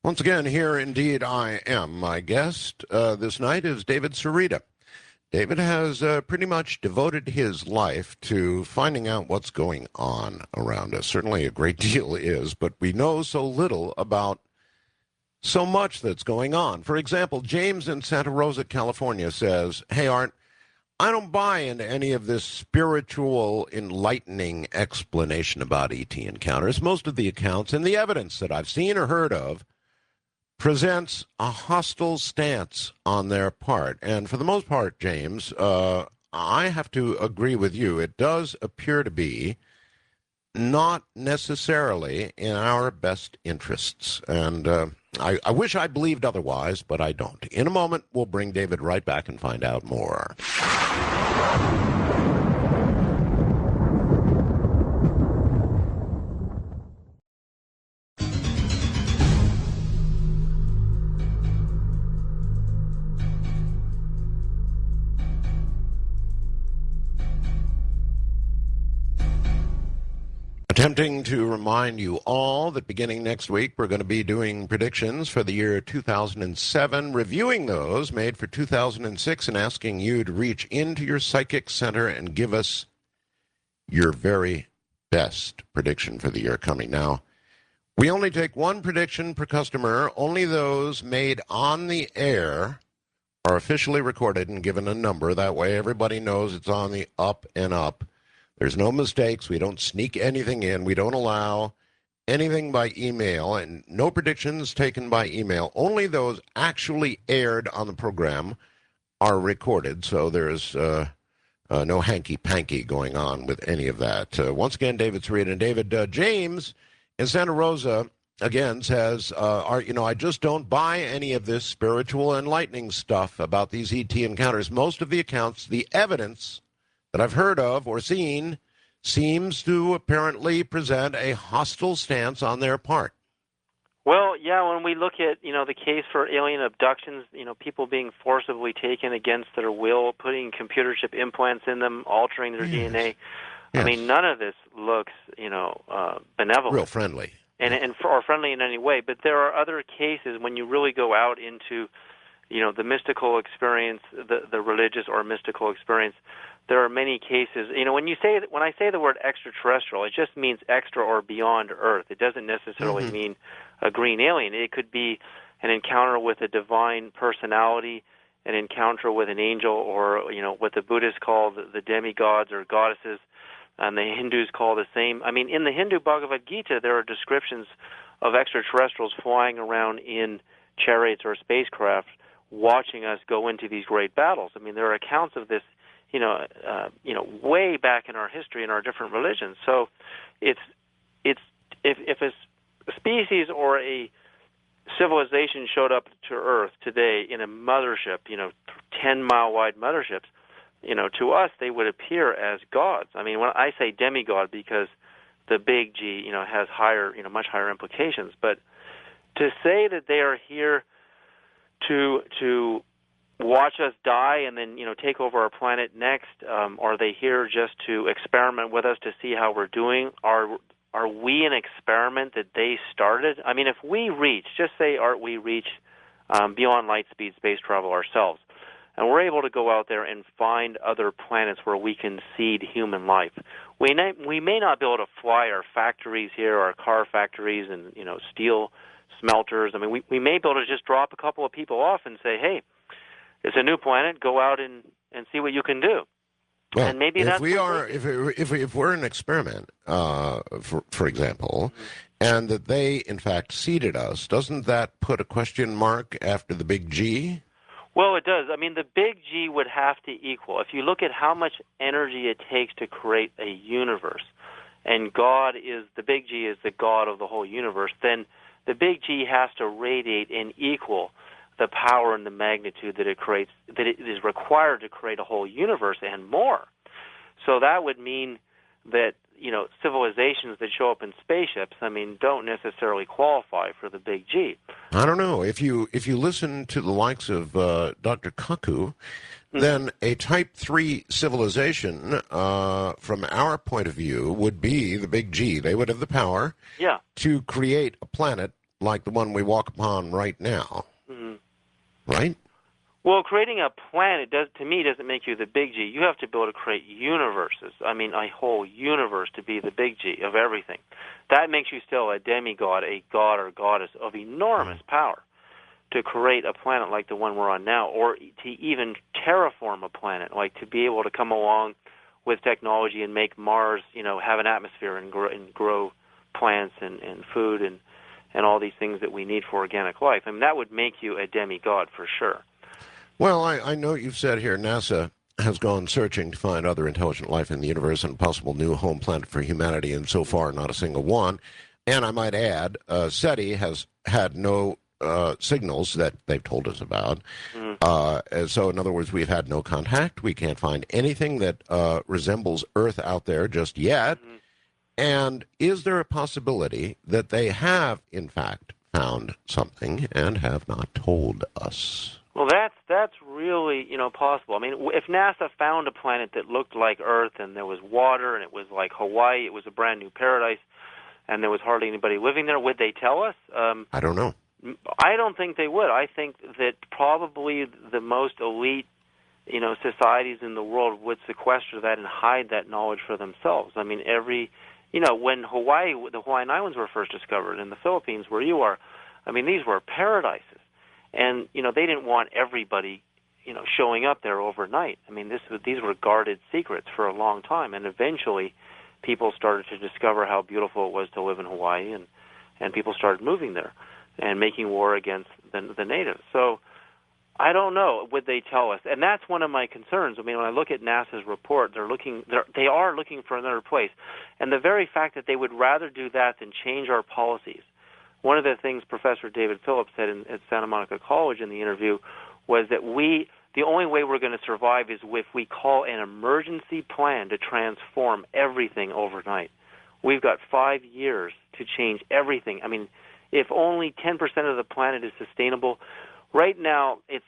Once again, here indeed I am. My guest this night is David Sereda. David has pretty much devoted his life to finding out what's going on around us. Certainly a great deal is, but we know so little about so much that's going on. For example, James in Santa Rosa, California says, "Hey, Art, I don't buy into any of this spiritual, enlightening explanation about ET encounters. Most of the accounts and the evidence that I've seen or heard of presents a hostile stance on their part." And for the most part, James, I have to agree with you. It does appear to be not necessarily in our best interests. And I wish I believed otherwise, but I don't. In a moment, we'll bring David right back and find out more. Attempting to remind you all that beginning next week, we're going to be doing predictions for the year 2007, reviewing those made for 2006, and asking you to reach into your psychic center and give us your very best prediction for the year coming. Now, we only take one prediction per customer. Only those made on the air are officially recorded and given a number. That way everybody knows it's on the up and up. There's no mistakes. We don't sneak anything in. We don't allow anything by email, and no predictions taken by email. Only those actually aired on the program are recorded, so there's no hanky-panky going on with any of that. Once again, David Sereda. And David, James in Santa Rosa, again, says, I just don't buy any of this spiritual enlightening stuff about these ET encounters. Most of the accounts, the evidence that I've heard of or seen, seems to apparently present a hostile stance on their part. Well, yeah, when we look at, the case for alien abductions, people being forcibly taken against their will, putting computer chip implants in them, altering their DNA. Yes. I mean, none of this looks, benevolent. Real friendly. Or friendly in any way. But there are other cases when you really go out into, the mystical experience, the religious or mystical experience. There are many cases. When I say the word extraterrestrial, it just means extra or beyond Earth. It doesn't necessarily mean a green alien. It could be an encounter with a divine personality, an encounter with an angel, or what the Buddhists call the demigods or goddesses, and the Hindus call the same. I mean, in the Hindu Bhagavad Gita, there are descriptions of extraterrestrials flying around in chariots or spacecraft, watching us go into these great battles. I mean, there are accounts of this way back in our history in our different religions. So if a species or a civilization showed up to Earth today in a mothership, 10-mile wide motherships, to us they would appear as gods. I mean, when I say demigod, because the big G, has higher, much higher implications. But to say that they are here to watch us die and then, take over our planet next, or are they here just to experiment with us to see how we're doing? Are we an experiment that they started? I mean, if we reach, just say, we reach beyond light speed space travel ourselves, and we're able to go out there and find other planets where we can seed human life. We may not be able to fly our factories here, our car factories and, steel smelters. I mean, we may be able to just drop a couple of people off and say, hey, it's a new planet. Go out and see what you can do. Well, and maybe that's if we're an experiment, for example, and that they in fact seeded us, doesn't that put a question mark after the big G? Well, it does. I mean, the big G would have to equal. If you look at how much energy it takes to create a universe, and the big G is the God of the whole universe, then the big G has to radiate and equal the power and the magnitude that it is required to create a whole universe and more. So that would mean that, civilizations that show up in spaceships, don't necessarily qualify for the big G. I don't know. If you listen to the likes of Dr. Kaku, then a Type 3 civilization, from our point of view, would be the big G. They would have the power to create a planet like the one we walk upon right now, Mm-hmm. right? Well, creating a planet to me doesn't make you the big G. You have to be able to create universes. I mean, a whole universe to be the big G of everything. That makes you still a demigod, a god or goddess of enormous power to create a planet like the one we're on now, or to even terraform a planet, like to be able to come along with technology and make Mars, have an atmosphere and grow plants and food and all these things that we need for organic life. I mean, that would make you a demigod for sure. Well, I know you've said here NASA has gone searching to find other intelligent life in the universe and a possible new home planet for humanity, and so far, not a single one. And I might add, SETI has had no signals that they've told us about. So, in other words, we've had no contact. We can't find anything that resembles Earth out there just yet. And is there a possibility that they have, in fact, found something and have not told us? Well, that's really possible. I mean, if NASA found a planet that looked like Earth and there was water and it was like Hawaii, it was a brand new paradise, and there was hardly anybody living there, would they tell us? I don't know. I don't think they would. I think that probably the most elite, societies in the world would sequester that and hide that knowledge for themselves. I mean, when the Hawaiian Islands were first discovered in the Philippines, where you are, I mean, these were paradises. And, they didn't want everybody, showing up there overnight. I mean, these were guarded secrets for a long time. And eventually, people started to discover how beautiful it was to live in Hawaii, and people started moving there and making war against the natives. So I don't know. Would they tell us? And that's one of my concerns. I mean, when I look at NASA's report, they are looking for another place. And the very fact that they would rather do that than change our policies. One of the things Professor David Phillips said at Santa Monica College in the interview was that the only way we're going to survive is if we call an emergency plan to transform everything overnight. We've got 5 years to change everything. I mean, if only 10% of the planet is sustainable, right now it's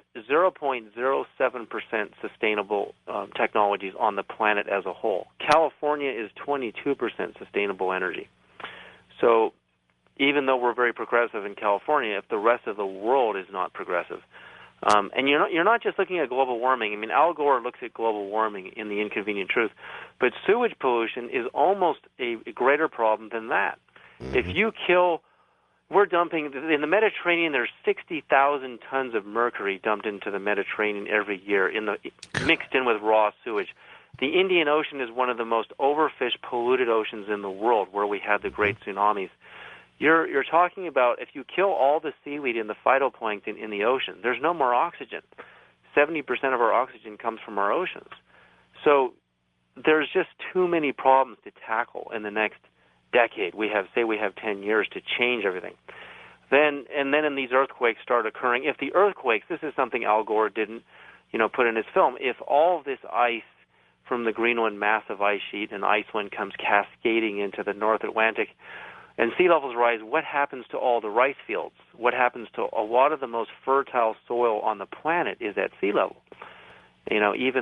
0.07% sustainable technologies on the planet as a whole. California is 22% sustainable energy. So even though we're very progressive in California, if the rest of the world is not progressive, and you're not just looking at global warming. I mean, Al Gore looks at global warming in The Inconvenient Truth, but sewage pollution is almost a greater problem than that. If you we're dumping in the Mediterranean. There's 60,000 tons of mercury dumped into the Mediterranean every year, mixed in with raw sewage. The Indian Ocean is one of the most overfished, polluted oceans in the world, where we had the great tsunamis. You're talking about if you kill all the seaweed and the phytoplankton in the ocean, there's no more oxygen. 70% of our oxygen comes from our oceans. So there's just too many problems to tackle in the next decade. We have 10 years to change everything. Then these earthquakes start occurring. If the earthquakes, this is something Al Gore didn't, put in his film. If all of this ice from the Greenland massive ice sheet and Iceland comes cascading into the North Atlantic, and sea levels rise, what happens to all the rice fields? What happens to a lot of the most fertile soil on the planet is at sea level? Even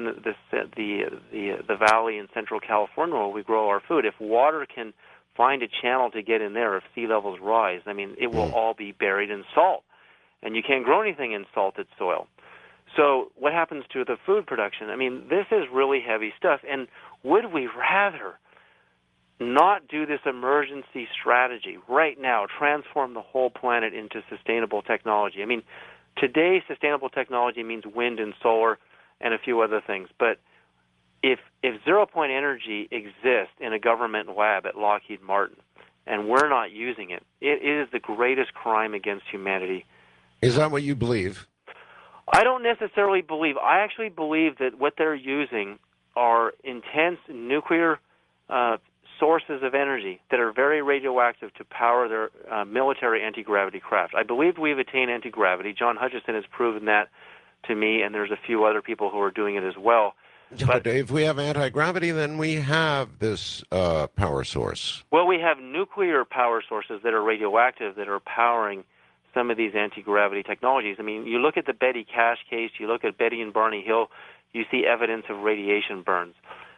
the valley in central California where we grow our food, if water can find a channel to get in there, if sea levels rise, I mean, it will all be buried in salt. And you can't grow anything in salted soil. So what happens to the food production? I mean, this is really heavy stuff. And would we rather not do this emergency strategy right now, transform the whole planet into sustainable technology? I mean, today sustainable technology means wind and solar and a few other things. But if zero-point energy exists in a government lab at Lockheed Martin and we're not using it, it is the greatest crime against humanity. Is that what you believe? I don't necessarily believe. I actually believe that what they're using are intense nuclear sources of energy that are very radioactive to power their military anti-gravity craft. I believe we've attained anti-gravity. John Hutchison has proven that to me, and there's a few other people who are doing it as well. But if we have anti-gravity, then we have this power source. Well, we have nuclear power sources that are radioactive that are powering some of these anti-gravity technologies. I mean, you look at the Betty Cash case, you look at Betty and Barney Hill, you see evidence of radiation burns.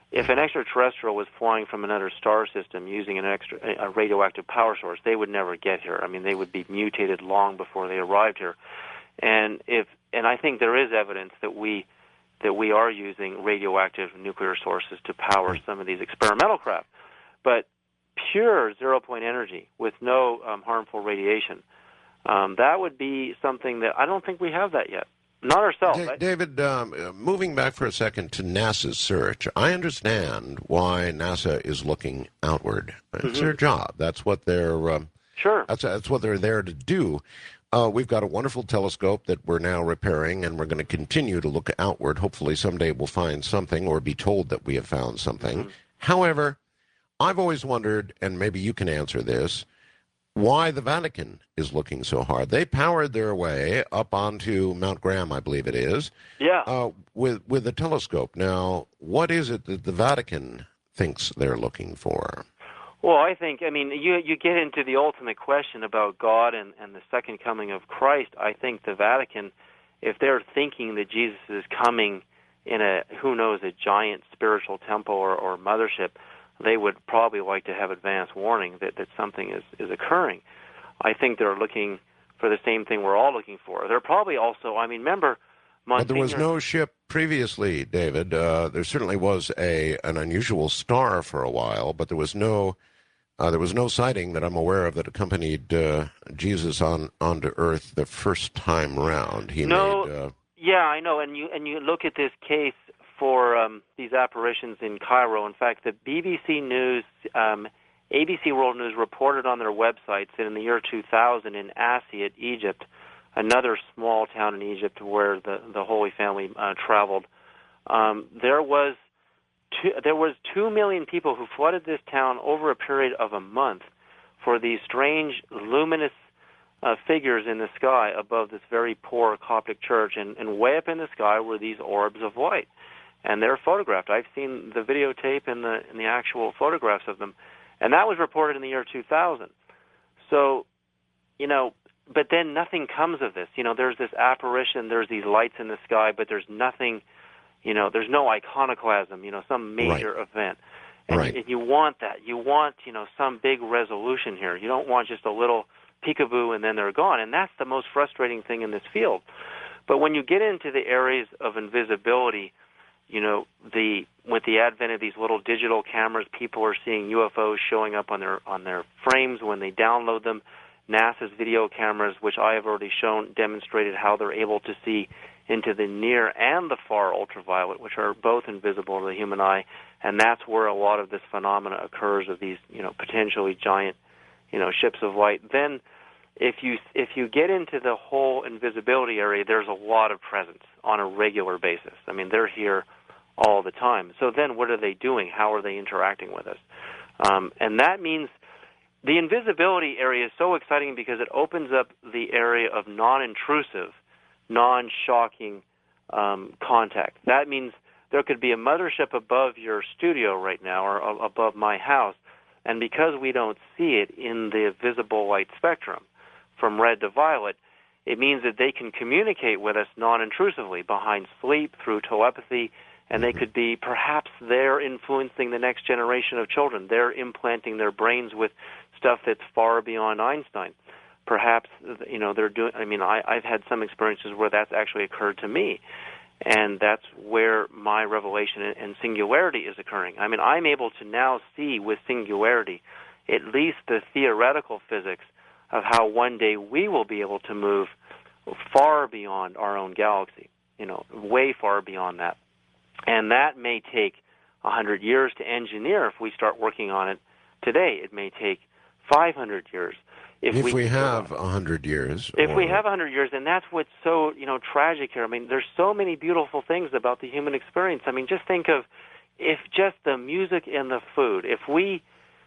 If an extraterrestrial was flying from another star system using a radioactive power source, they would never get here. I mean, they would be mutated long before they arrived here. And I think there is evidence that we are using radioactive nuclear sources to power some of these experimental craft. But pure zero-point energy with no harmful radiation, that would be something that I don't think we have that yet. Not ourselves. David, moving back for a second to NASA's search, I understand why NASA is looking outward. It's their job. That's what they're sure. That's what they're there to do. We've got a wonderful telescope that we're now repairing, and we're going to continue to look outward. Hopefully someday we'll find something or be told that we have found something. However, I've always wondered, and maybe you can answer this, why the Vatican is looking so hard. They powered their way up onto Mount Graham, I believe it is, with a telescope. Now, what is it that the Vatican thinks they're looking for? Well, I mean, you get into the ultimate question about God and the second coming of Christ. I think the Vatican, if they're thinking that Jesus is coming in a giant spiritual temple or mothership, they would probably like to have advance warning that something is occurring. I think they're looking for the same thing we're all looking for. They're probably also, I mean, remember, But there was no ship previously, David. There certainly was an unusual star for a while, but there was no sighting that I'm aware of that accompanied Jesus onto Earth the first time round. Yeah, I know. And you look at this case for these apparitions in Cairo. In fact, the BBC News, ABC World News reported on their websites that in the year 2000 in Asyut, Egypt, another small town in Egypt where the Holy Family traveled, there was 2 million people who flooded this town over a period of a month for these strange luminous figures in the sky above this very poor Coptic church, and way up in the sky were these orbs of light. And they're photographed. I've seen the videotape and the actual photographs of them. And that was reported in the year 2000. So, but then nothing comes of this. There's this apparition, there's these lights in the sky, but there's nothing, there's no iconoclasm, some major event. And you want that. You want, some big resolution here. You don't want just a little peekaboo and then they're gone. And that's the most frustrating thing in this field. But when you get into the areas of invisibility, with the advent of these little digital cameras, people are seeing UFOs showing up on their frames when they download them. NASA's video cameras, which I have already shown, demonstrated how they're able to see into the near and the far ultraviolet, which are both invisible to the human eye, and that's where a lot of this phenomena occurs of these, potentially giant, ships of light. Then, if you get into the whole invisibility area, there's a lot of presence on a regular basis. I mean, they're here all the time. So then what are they doing? How are they interacting with us? And that means the invisibility area is so exciting because it opens up the area of non-intrusive, non-shocking contact. That means there could be a mothership above your studio right now or above my house, and because we don't see it in the visible light spectrum from red to violet, it means that they can communicate with us non-intrusively behind sleep, through telepathy, and they could be perhaps they're influencing the next generation of children. They're implanting their brains with stuff that's far beyond Einstein. Perhaps, they're doing, I've had some experiences where that's actually occurred to me, and that's where my revelation and singularity is occurring. I mean, I'm able to now see with singularity at least the theoretical physics of how one day we will be able to move far beyond our own galaxy, way far beyond that. And that may take 100 years to engineer if we start working on it today. It may take 500 years. If we have 100 years. If we have 100 years, and that's what's so, tragic here. I mean, there's so many beautiful things about the human experience. I mean, just think of if just the music and the food. If we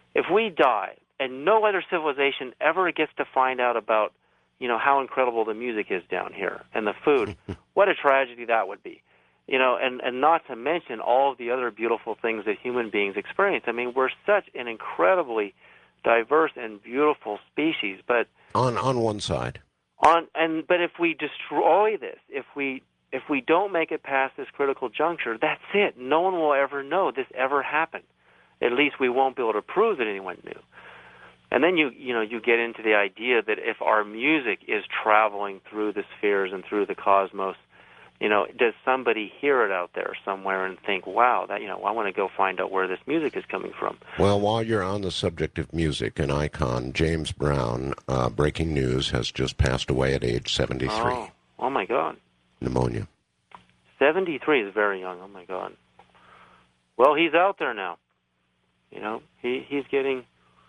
die and no other civilization ever gets to find out about, how incredible the music is down here and the food, what a tragedy that would be. And not to mention all of the other beautiful things that human beings experience. I mean, we're such an incredibly diverse and beautiful species, but on one side. But if we destroy this, if we if we don't make it past this critical juncture, that's it. No one will ever know this ever happened. At least we won't be able to prove that anyone knew. And then you get into the idea that if our music is traveling through the spheres and through the cosmos, does somebody hear it out there somewhere and think, wow, that I want to go find out where this music is coming from? Well, while you're on the subject of music, an icon, James Brown, breaking news, has just passed away at age 73. Oh my God. Pneumonia. 73 is very young. Oh my God. Well, he's out there now. He's getting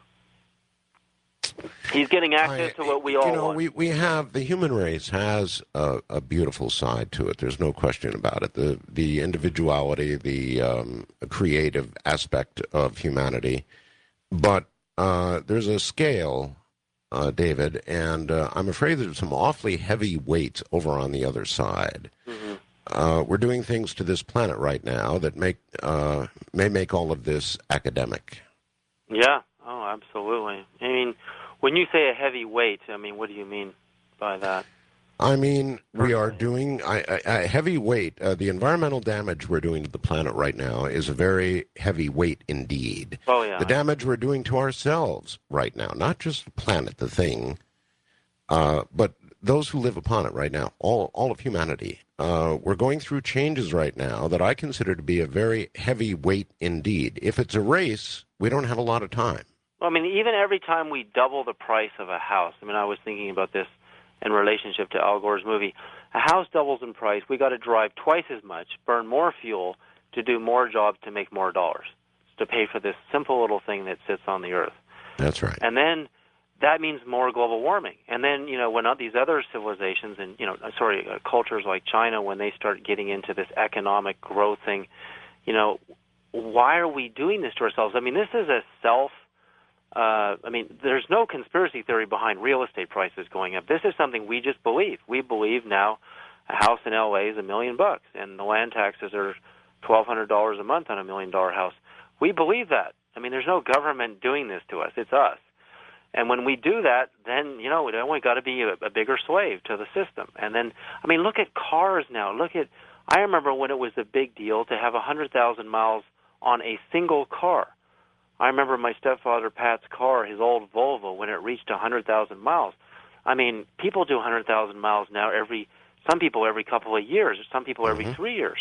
access to what we all want. We have, the human race has a beautiful side to it. There's no question about it. The individuality, the creative aspect of humanity. But there's a scale, David, and I'm afraid there's some awfully heavy weights over on the other side. Mm-hmm. We're doing things to this planet right now that may make all of this academic. Yeah. Oh, absolutely. I mean, when you say a heavy weight, what do you mean by that? I mean, we are doing a heavy weight. The environmental damage we're doing to the planet right now is a very heavy weight indeed. Oh, yeah. The damage we're doing to ourselves right now, not just the planet, the thing, but those who live upon it right now, all of humanity. We're going through changes right now that I consider to be a very heavy weight indeed. If it's a race, we don't have a lot of time. Well, even every time we double the price of a house, I was thinking about this in relationship to Al Gore's movie. A house doubles in price, we got to drive twice as much, burn more fuel to do more jobs to make more dollars, to pay for this simple little thing that sits on the earth. That's right. And then that means more global warming. And then, when these other civilizations and, cultures like China, when they start getting into this economic growth thing, why are we doing this to ourselves? This is a there's no conspiracy theory behind real estate prices going up. This is something we just believe. We believe now a house in L.A. is $1 million, and the land taxes are $1,200 a month on $1 million house. We believe that. There's no government doing this to us. It's us. And when we do that, then, we got to be a bigger slave to the system. And then, look at cars now. I remember when it was a big deal to have 100,000 miles on a single car. I remember my stepfather Pat's car, his old Volvo, when it reached 100,000 miles. People do 100,000 miles now some people every couple of years, or some people every 3 years.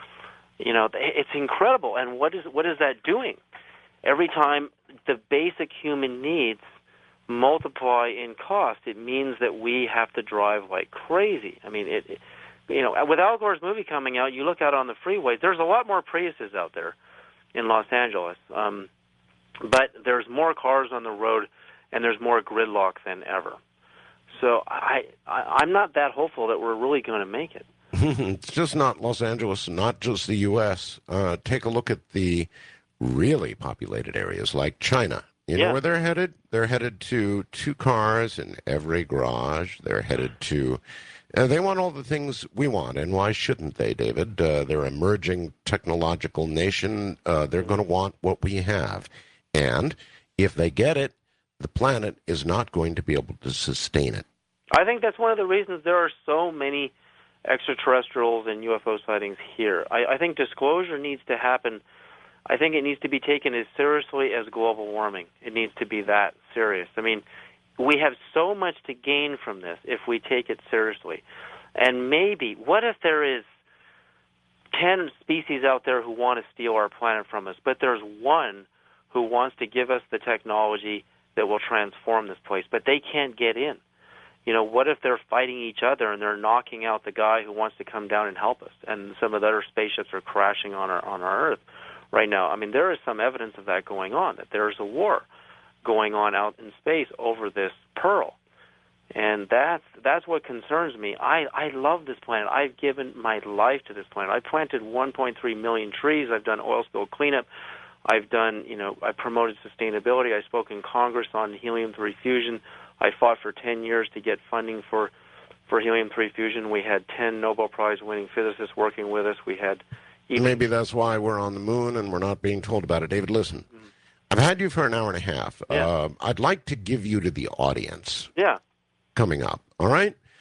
It's incredible. And what is that doing? Every time the basic human needs multiply in cost, it means that we have to drive like crazy. With Al Gore's movie coming out, you look out on the freeways, there's a lot more Priuses out there in Los Angeles. But there's more cars on the road, and there's more gridlock than ever. So I'm not that hopeful that we're really going to make it. It's just not Los Angeles, not just the U.S. Take a look at the really populated areas like China. You know where they're headed? They're headed to 2 cars in every garage. They're headed to... they want all the things we want, and why shouldn't they, David? They're an emerging technological nation. They're going to want what we have. And if they get it, the planet is not going to be able to sustain it. I think that's one of the reasons there are so many extraterrestrials and UFO sightings here. I think disclosure needs to happen. I think it needs to be taken as seriously as global warming. It needs to be that serious. We have so much to gain from this if we take it seriously. And maybe, what if there is 10 species out there who want to steal our planet from us, but there's one who wants to give us the technology that will transform this place, but they can't get in? What if they're fighting each other and they're knocking out the guy who wants to come down and help us, and some of the other spaceships are crashing on our Earth right now? There is some evidence of that going on, that there's a war going on out in space over this pearl. And that's what concerns me. I love this planet. I've given my life to this planet. I planted 1.3 million trees. I've done oil spill cleanup. I've done, I promoted sustainability. I spoke in Congress on helium-3 fusion. I fought for 10 years to get funding for helium-3 fusion. We had 10 Nobel Prize-winning physicists working with us. We had Maybe that's why we're on the moon and we're not being told about it. David, listen. I've had you for an hour and a half. Yeah. I'd like to give you to the audience. Yeah. Coming up, all right? Sure.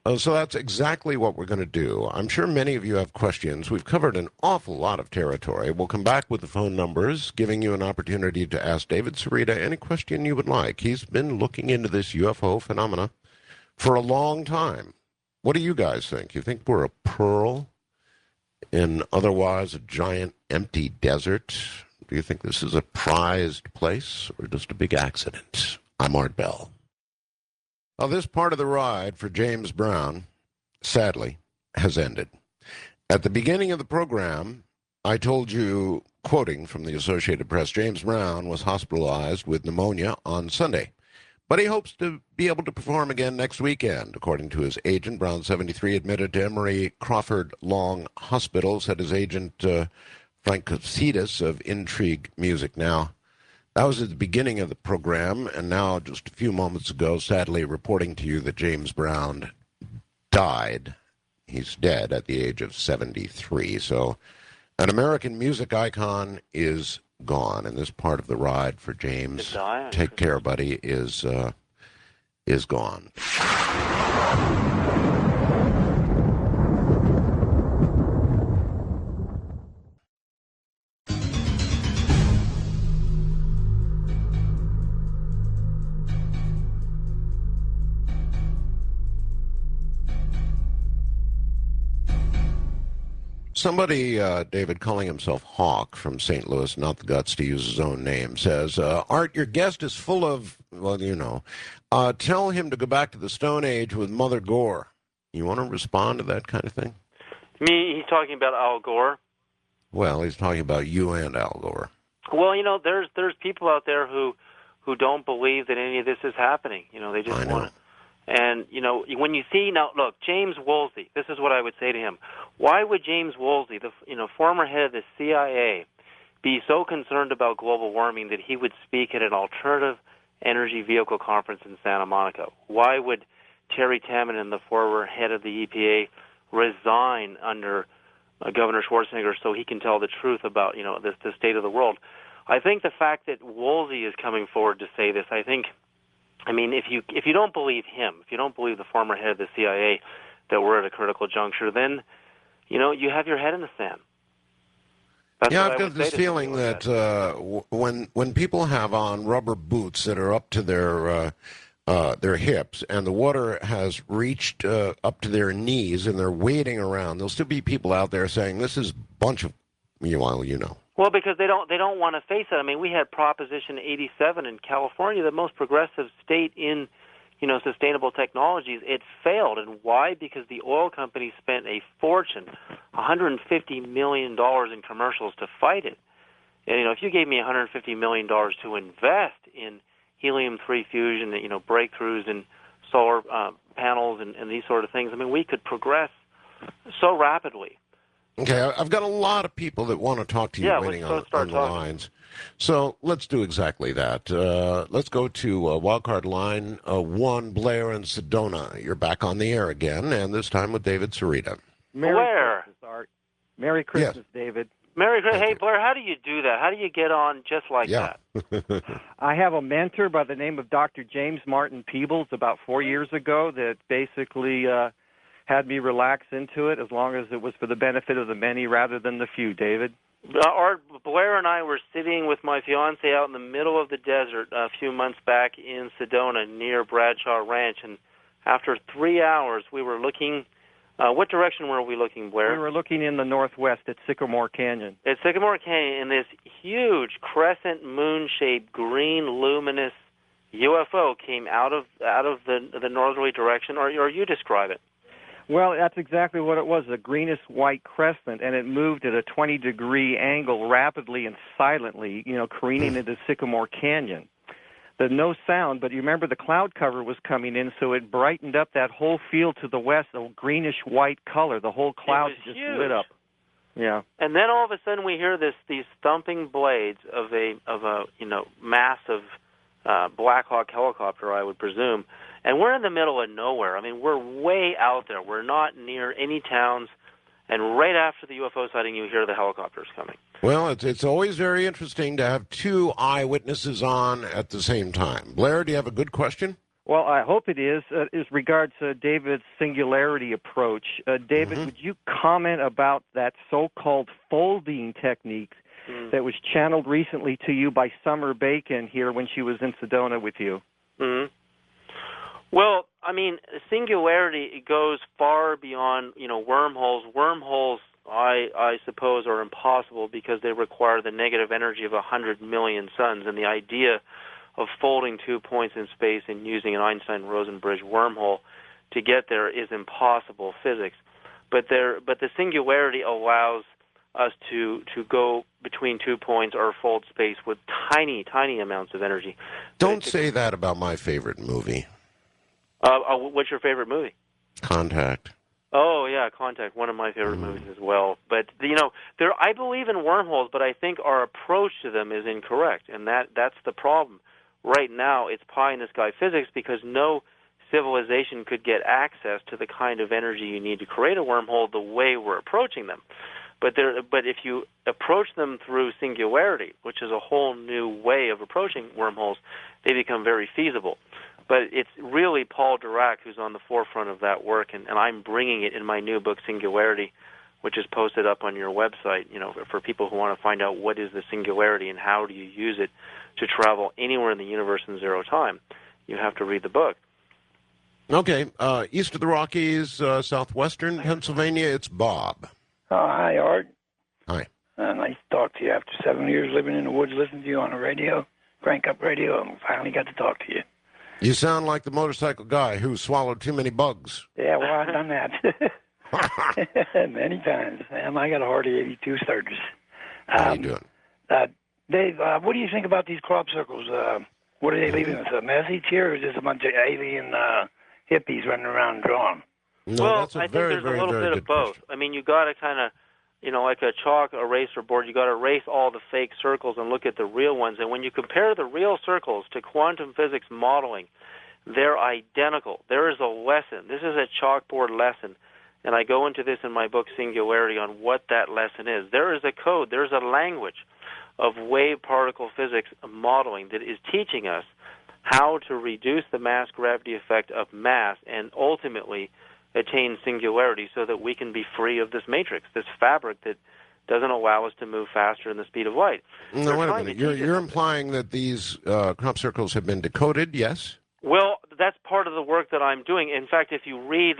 So that's exactly what we're going to do. I'm sure many of you have questions. We've covered an awful lot of territory. We'll come back with the phone numbers, giving you an opportunity to ask David Sereda any question you would like. He's been looking into this UFO phenomena for a long time. What do you guys think? You think we're a pearl in otherwise a giant empty desert? Do you think this is a prized place or just a big accident? I'm Art Bell. Well, this part of the ride for James Brown, sadly, has ended. At the beginning of the program, I told you, quoting from the Associated Press, James Brown was hospitalized with pneumonia on Sunday, but he hopes to be able to perform again next weekend. According to his agent, Brown, 73, admitted to Emory Crawford Long Hospital, said his agent, Frank Kofsidis of Intrigue Music. Now, that was at the beginning of the program, and now, just a few moments ago, sadly reporting to you that James Brown died. He's dead at the age of 73. So an American music icon is gone, and this part of the ride for James, take care, buddy, is gone. Somebody, David, calling himself Hawk from St. Louis, not the guts to use his own name, says, Art, your guest is full of, well, you know, tell him to go back to the Stone Age with Mother Gore. You want to respond to that kind of thing? He's talking about Al Gore. Well, he's talking about you and Al Gore. Well, you know, there's people out there who don't believe that any of this is happening. You know, they just want to. And, you know, when you see, now, look, James Woolsey, this is what I would say to him. Why would James Woolsey, the former head of the CIA, be so concerned about global warming that he would speak at an alternative energy vehicle conference in Santa Monica? Why would Terry Tamminen, the former head of the EPA, resign under Governor Schwarzenegger so he can tell the truth about, you know, the state of the world? I think the fact that Woolsey is coming forward to say this, I mean, if you don't believe him, if you don't believe the former head of the CIA that we're at a critical juncture, then, you know, you have your head in the sand. I've got this feeling that when people have on rubber boots that are up to their hips and the water has reached up to their knees and they're wading around, there'll still be people out there saying this is a bunch of, you know. Well, because they don't want to face it. I mean, we had Proposition 87 in California, the most progressive state in, you know, sustainable technologies. It failed, and why? Because the oil companies spent a fortune, $150 million in commercials to fight it. And, you know, if you gave me $150 million to invest in helium-3 fusion, you know, breakthroughs in solar panels and these sort of things, I mean, we could progress so rapidly. Okay, I've got a lot of people that want to talk to you waiting on the lines. So let's do exactly that. Let's go to wildcard line 1, Blair and Sedona. You're back on the air again, and this time with David Sereda. Blair. Christmas, Art. Merry Christmas, yes. David. Merry Christmas. Hey, Blair, how do you do that? How do you get on just like that? I have a mentor by the name of Dr. James Martin Peebles about 4 years ago that basically had me relax into it as long as it was for the benefit of the many rather than the few, David. Art, Blair and I were sitting with my fiance out in the middle of the desert a few months back in Sedona near Bradshaw Ranch, and after 3 hours we were looking, what direction were we looking, Blair? We were looking in the northwest at Sycamore Canyon. At Sycamore Canyon, and this huge crescent moon-shaped green luminous UFO came out of the northerly direction, or you describe it. Well, that's exactly what it was, a greenish-white crescent, and it moved at a 20-degree angle rapidly and silently, you know, careening into Sycamore Canyon. There's no sound, but you remember the cloud cover was coming in, so it brightened up that whole field to the west, a greenish-white color. The whole cloud just huge. lit up. Yeah. And then all of a sudden we hear these thumping blades of a you know, massive Black Hawk helicopter, I would presume. And we're in the middle of nowhere. I mean, we're way out there. We're not near any towns. And right after the UFO sighting, you hear the helicopters coming. Well, it's always very interesting to have two eyewitnesses on at the same time. Blair, do you have a good question? Well, I hope it is. As regards David's singularity approach, David, would you comment about that so-called folding technique that was channeled recently to you by Summer Bacon here when she was in Sedona with you? Mm-hmm. Well, I mean, singularity, it goes far beyond, wormholes. Wormholes, I suppose, are impossible because they require the negative energy of 100 million suns, and the idea of folding 2 points in space and using an Einstein-Rosen bridge wormhole to get there is impossible physics. But the singularity allows us to go between 2 points or fold space with tiny, tiny amounts of energy. Don't say that about my favorite movie. What's your favorite movie? Contact. Oh yeah, Contact, one of my favorite movies as well. But I believe in wormholes, but I think our approach to them is incorrect, and that's the problem. Right now, it's pie in the sky physics because no civilization could get access to the kind of energy you need to create a wormhole the way we're approaching them. But if you approach them through singularity, which is a whole new way of approaching wormholes, they become very feasible. But it's really Paul Dirac who's on the forefront of that work, and I'm bringing it in my new book, Singularity, which is posted up on your website, for people who want to find out what is the singularity and how do you use it to travel anywhere in the universe in zero time. You have to read the book. Okay, east of the Rockies, southwestern Pennsylvania, it's Bob. Hi, Art. Hi. Nice to talk to you after 7 years living in the woods, listening to you on the radio, crank up radio, and finally got to talk to you. You sound like the motorcycle guy who swallowed too many bugs. Yeah, well, I've done that many times. I got a Hardy 82 Sturgis. How you doing? Dave, what do you think about these crop circles? What are they leaving us, a message here, or is this a bunch of alien hippies running around drawing? No, well, that's a I think very, there's very, a little very bit good of both. question. I mean, you got to kind of, like a chalk eraser board, you got to erase all the fake circles and look at the real ones. And when you compare the real circles to quantum physics modeling, they're identical. There is a lesson. This is a chalkboard lesson, and I go into this in my book, Singularity, on what that lesson is. There is a code. There's a language of wave-particle physics modeling that is teaching us how to reduce the mass-gravity effect of mass and ultimately attain singularity so that we can be free of this matrix, this fabric that doesn't allow us to move faster than the speed of light. No, wait a minute. You're implying that these crop circles have been decoded, yes? Well, that's part of the work that I'm doing. In fact, if you read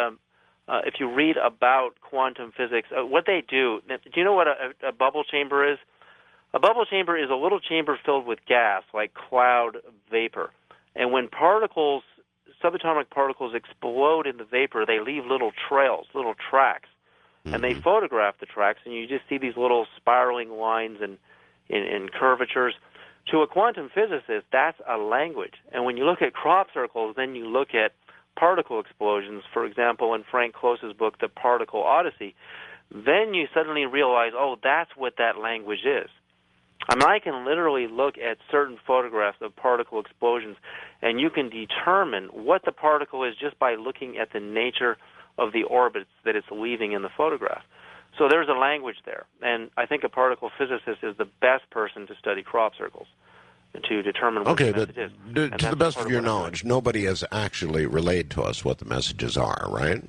about quantum physics, what they do you know what a bubble chamber is? A bubble chamber is a little chamber filled with gas, like cloud vapor. And when subatomic particles explode in the vapor, they leave little trails, little tracks. Mm-hmm. And they photograph the tracks, and you just see these little spiraling lines and curvatures. To a quantum physicist, that's a language. And when you look at crop circles, then you look at particle explosions, for example, in Frank Close's book, The Particle Odyssey, then you suddenly realize, oh, that's what that language is. I mean, I can literally look at certain photographs of particle explosions, and you can determine what the particle is just by looking at the nature of the orbits that it's leaving in the photograph. So there's a language there, and I think a particle physicist is the best person to study crop circles and to determine what the message is. To the best of your knowledge, nobody has actually relayed to us what the messages are, right?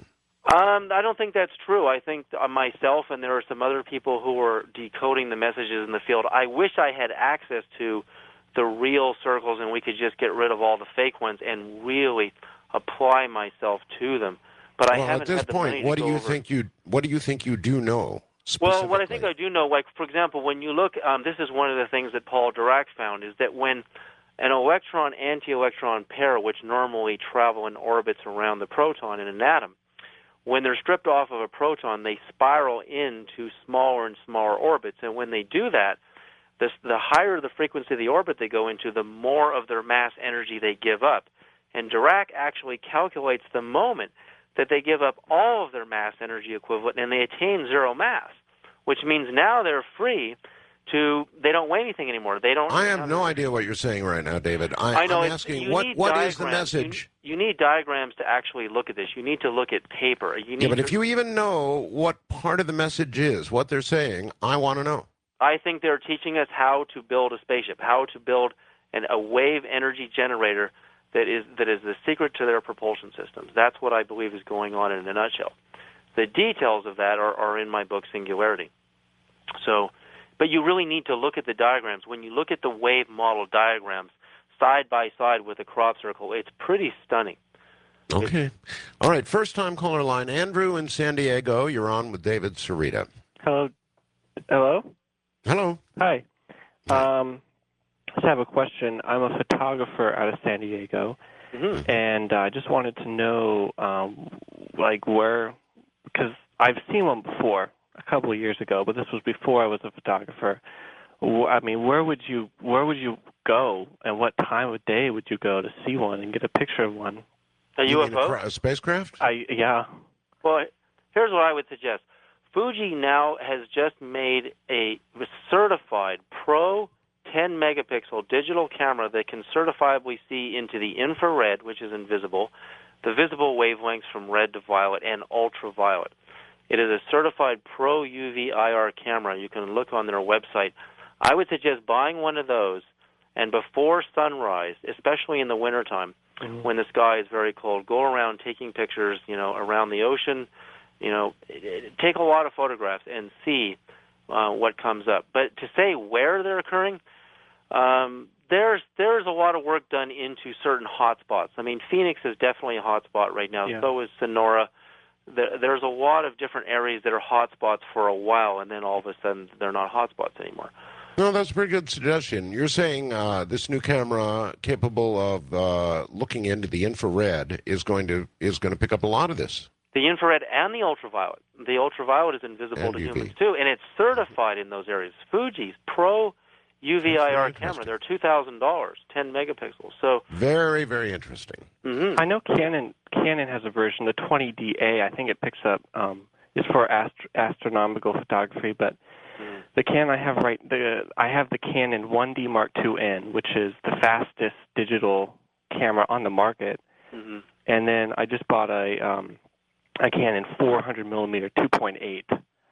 I don't think that's true. I think myself and there are some other people who are decoding the messages in the field. I wish I had access to the real circles and we could just get rid of all the fake ones and really apply myself to them. But I haven't had the money to go over. What do you think you do know? Well, what I think I do know, like, for example, when you look, this is one of the things that Paul Dirac found, is that when an electron-anti-electron pair, which normally travel in orbits around the proton in an atom, when they're stripped off of a proton, they spiral into smaller and smaller orbits. And when they do that, the higher the frequency of the orbit they go into, the more of their mass energy they give up. And Dirac actually calculates the moment that they give up all of their mass energy equivalent and they attain zero mass, which means now they're free they don't weigh anything anymore. I have no idea what you're saying right now, David. I know. I'm asking, what is the message? You need diagrams to actually look at this. You need to look at paper. But if you even know what part of the message is, what they're saying, I want to know. I think they're teaching us how to build a spaceship, how to build a wave energy generator that is the secret to their propulsion systems. That's what I believe is going on in a nutshell. The details of that are in my book, Singularity. So, but you really need to look at the diagrams. When you look at the wave model diagrams side by side with the crop circle, it's pretty stunning. Okay. All right, first-time caller line. Andrew in San Diego, you're on with David Sarita. Hello. Hello. Hello. Hi. I just have a question. I'm a photographer out of San Diego, and I just wanted to know, where, because I've seen one before a couple of years ago, but this was before I was a photographer. I mean, where would you go, and what time of day would you go to see one and get a picture of one? A UFO? A spacecraft? Yeah. Well, here's what I would suggest. Fuji now has just made a certified Pro 10 megapixel digital camera that can certifiably see into the infrared, which is invisible, the visible wavelengths from red to violet, and ultraviolet. It is a certified Pro UV IR camera. You can look on their website. I would suggest buying one of those, and before sunrise, especially in the wintertime, when the sky is very cold, go around taking pictures, around the ocean, take a lot of photographs and see what comes up. But to say where they're occurring, there's a lot of work done into certain hotspots. I mean, Phoenix is definitely a hotspot right now. Yeah. So is Sonora. There's a lot of different areas that are hotspots for a while, and then all of a sudden they're not hotspots anymore. No, that's a pretty good suggestion. You're saying this new camera capable of looking into the infrared is going to pick up a lot of this. The infrared and the ultraviolet. The ultraviolet is invisible to humans too, and it's certified in those areas. Fuji's Pro UV IR camera. They're $2,000, 10 megapixels. So very, very interesting. Mm-hmm. I know Canon has a version, the 20DA. I think it picks up. It's for astronomical photography, but the Canon I have the Canon 1D Mark IIN, which is the fastest digital camera on the market, and then I just bought a Canon 400 millimeter 2.8.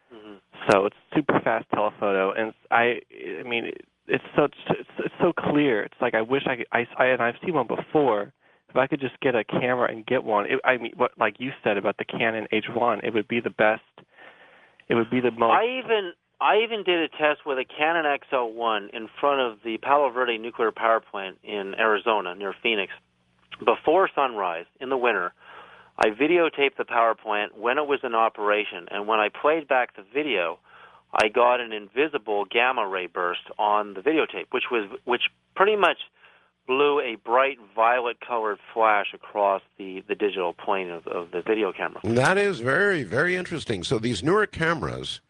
So it's super fast telephoto, and I mean it's so clear. It's like I wish I've seen one before. If I could just get a camera and get one, what like you said about the Canon H1, it would be the best. It would be the most. I even did a test with a Canon XL1 in front of the Palo Verde nuclear power plant in Arizona near Phoenix before sunrise in the winter. I videotaped the power plant when it was in operation, and when I played back the video, I got an invisible gamma ray burst on the videotape, which pretty much blew a bright violet-colored flash across the digital plane of the video camera. That is very, very interesting. So these newer cameras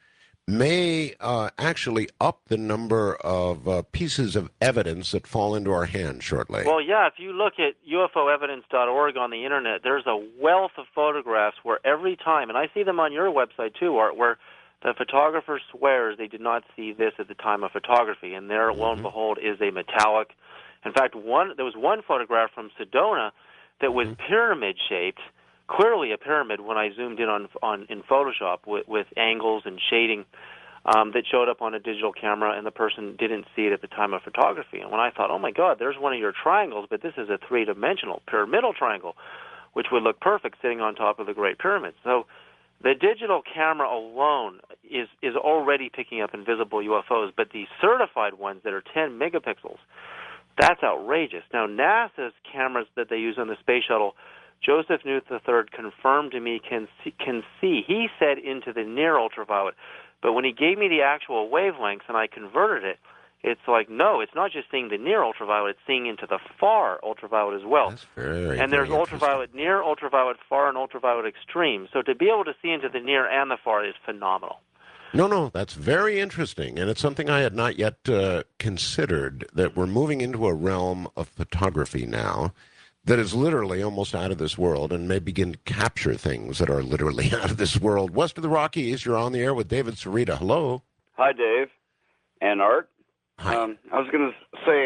may actually up the number of pieces of evidence that fall into our hands shortly. Well, yeah, if you look at ufoevidence.org on the Internet, there's a wealth of photographs where every time, and I see them on your website too, Art, where the photographer swears they did not see this at the time of photography, and there, lo and behold, is a metallic. In fact, there was one photograph from Sedona that was pyramid-shaped, clearly a pyramid when I zoomed in in Photoshop with angles and shading that showed up on a digital camera, and the person didn't see it at the time of photography. And when I thought, oh my God, there's one of your triangles, but this is a three-dimensional pyramidal triangle, which would look perfect sitting on top of the Great Pyramid. So the digital camera alone is already picking up invisible UFOs, but the certified ones that are 10 megapixels, that's outrageous. Now, NASA's cameras that they use on the space shuttle, Joseph Newt III confirmed to me can see. He said into the near ultraviolet, but when he gave me the actual wavelengths and I converted it, it's like, no, it's not just seeing the near ultraviolet, it's seeing into the far ultraviolet as well. That's very, and there's very ultraviolet near, ultraviolet far, and ultraviolet extreme. So to be able to see into the near and the far is phenomenal. No, that's very interesting, and it's something I had not yet considered, that we're moving into a realm of photography now that is literally almost out of this world and may begin to capture things that are literally out of this world. West of the Rockies, you're on the air with David Sarita. Hello. Hi, Dave and Art. Hi. I was going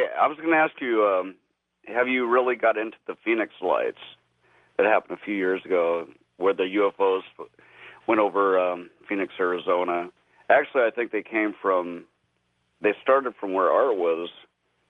to ask you, have you really got into the Phoenix lights that happened a few years ago where the UFOs went over Phoenix, Arizona? Actually, I think they started from where Art was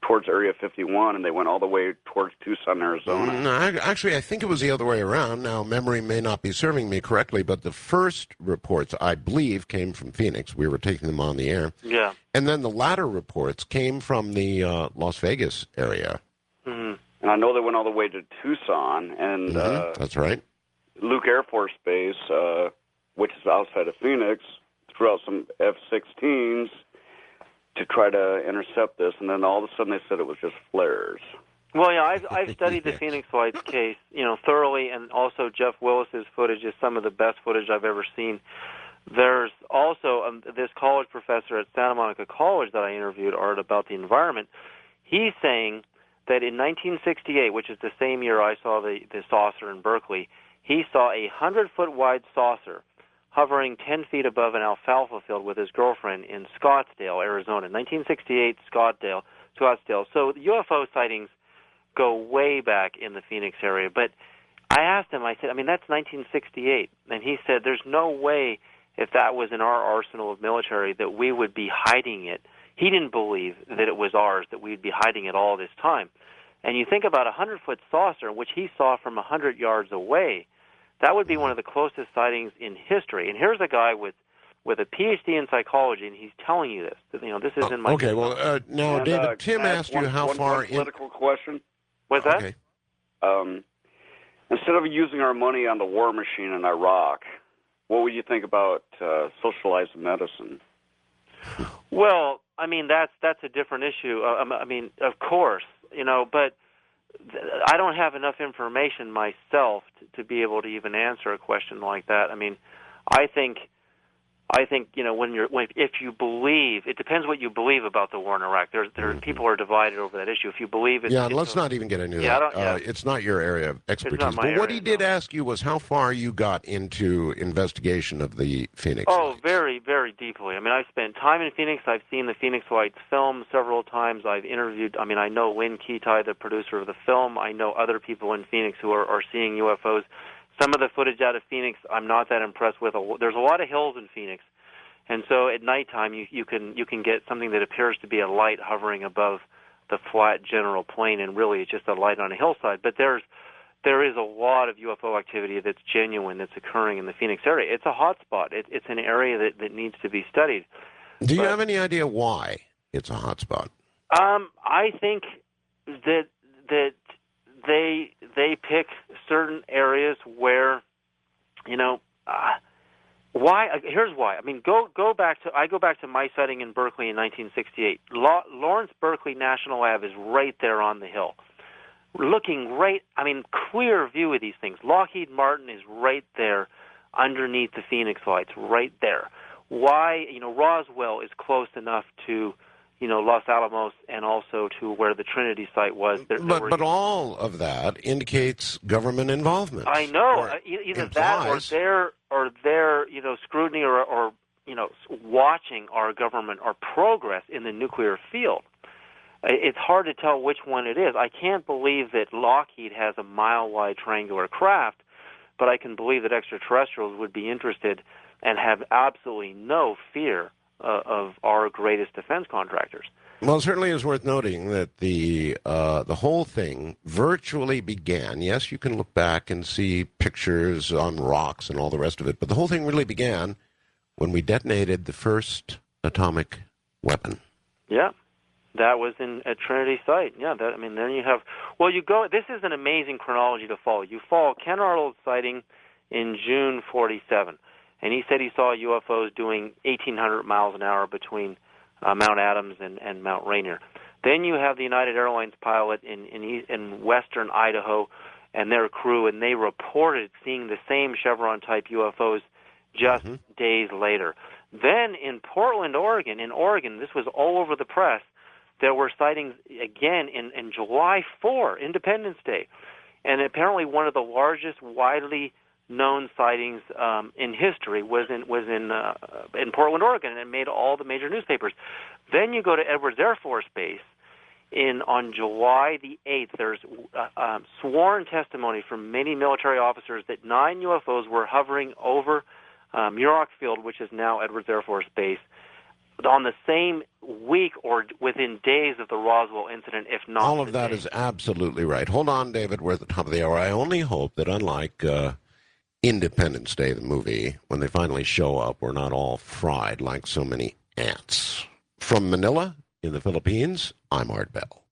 towards Area 51, and they went all the way towards Tucson, Arizona. No, actually, I think it was the other way around. Now, memory may not be serving me correctly, but the first reports, I believe, came from Phoenix. We were taking them on the air. Yeah. And then the latter reports came from the Las Vegas area. Mm-hmm. And I know they went all the way to Tucson, and That's right. Luke Air Force Base, which is outside of Phoenix, threw out some F-16s to try to intercept this, and then all of a sudden they said it was just flares. Well, yeah, I've studied the Phoenix Lights case, thoroughly, and also Jeff Willis's footage is some of the best footage I've ever seen. There's also this college professor at Santa Monica College that I interviewed, Art, about the environment. He's saying that in 1968, which is the same year I saw the saucer in Berkeley, he saw a 100-foot wide saucer hovering 10 feet above an alfalfa field with his girlfriend in Scottsdale, Arizona. 1968, Scottsdale. So the UFO sightings go way back in the Phoenix area. But I asked him, I said, that's 1968. And he said, there's no way, if that was in our arsenal of military, that we would be hiding it. He didn't believe that it was ours, that we'd be hiding it all this time. And you think about a 100-foot saucer, which he saw from 100 yards away, that would be one of the closest sightings in history. And here's a guy with a PhD in psychology, and he's telling you this. This is in my... Okay, well, now, And, David, Tim asked you how far... One political question. What's that? Okay. Instead of using our money on the war machine in Iraq, what would you think about socialized medicine? Well, that's a different issue. Of course, but I don't have enough information myself to be able to even answer a question like that. I think if you believe, it depends what you believe about the war in Iraq. People are divided over that issue. If you believe it, and let's not even get into that. It's not your area of expertise. It's not my but what area, he did ask you was how far you got into investigation of the Phoenix Lights. Very, very deeply. I've spent time in Phoenix. I've seen the Phoenix Lights film several times. I've interviewed, I know Lynn Ketai, the producer of the film. I know other people in Phoenix who are seeing UFOs. Some of the footage out of Phoenix I'm not that impressed with. There's a lot of hills in Phoenix. And so at nighttime, you can get something that appears to be a light hovering above the flat general plain, and really it's just a light on a hillside. But there is a lot of UFO activity that's genuine, that's occurring in the Phoenix area. It's a hot spot. It's an area that needs to be studied. Do you have any idea why it's a hot spot? I think that they pick certain areas where, why? Here's why. Go back to my sighting in Berkeley in 1968. Lawrence Berkeley National Lab is right there on the hill, looking right. Clear view of these things. Lockheed Martin is right there, underneath the Phoenix Lights, right there. Why? Roswell is close enough to, Los Alamos and also to where the Trinity site was. But all of that indicates government involvement. I know. Either implies. that or their scrutiny or watching our government or progress in the nuclear field. It's hard to tell which one it is. I can't believe that Lockheed has a mile-wide triangular craft, but I can believe that extraterrestrials would be interested and have absolutely no fear of our greatest defense contractors. Well, it certainly is worth noting that the whole thing virtually began. Yes, you can look back and see pictures on rocks and all the rest of it, but the whole thing really began when we detonated the first atomic weapon. Yeah, that was at Trinity site. Yeah, then you have. Well, you go. This is an amazing chronology to follow. You follow Ken Arnold's sighting in June '47. And he said he saw UFOs doing 1,800 miles an hour between Mount Adams and Mount Rainier. Then you have the United Airlines pilot in western Idaho and their crew, and they reported seeing the same Chevron-type UFOs just days later. Then in Portland, Oregon, this was all over the press, there were sightings again in July 4, Independence Day. And apparently one of the largest widely known sightings in history was in Portland, Oregon, and it made all the major newspapers. Then you go to Edwards Air Force Base on July the 8th. There's sworn testimony from many military officers that 9 UFOs were hovering over Muroc Field, which is now Edwards Air Force Base, on the same week or within days of the Roswell incident, if not All of the that day. is absolutely right. Hold on, David. We're at the top of the hour. I only hope that unlike Independence Day, the movie, when they finally show up, we're not all fried like so many ants. From Manila in the Philippines, I'm Art Bell.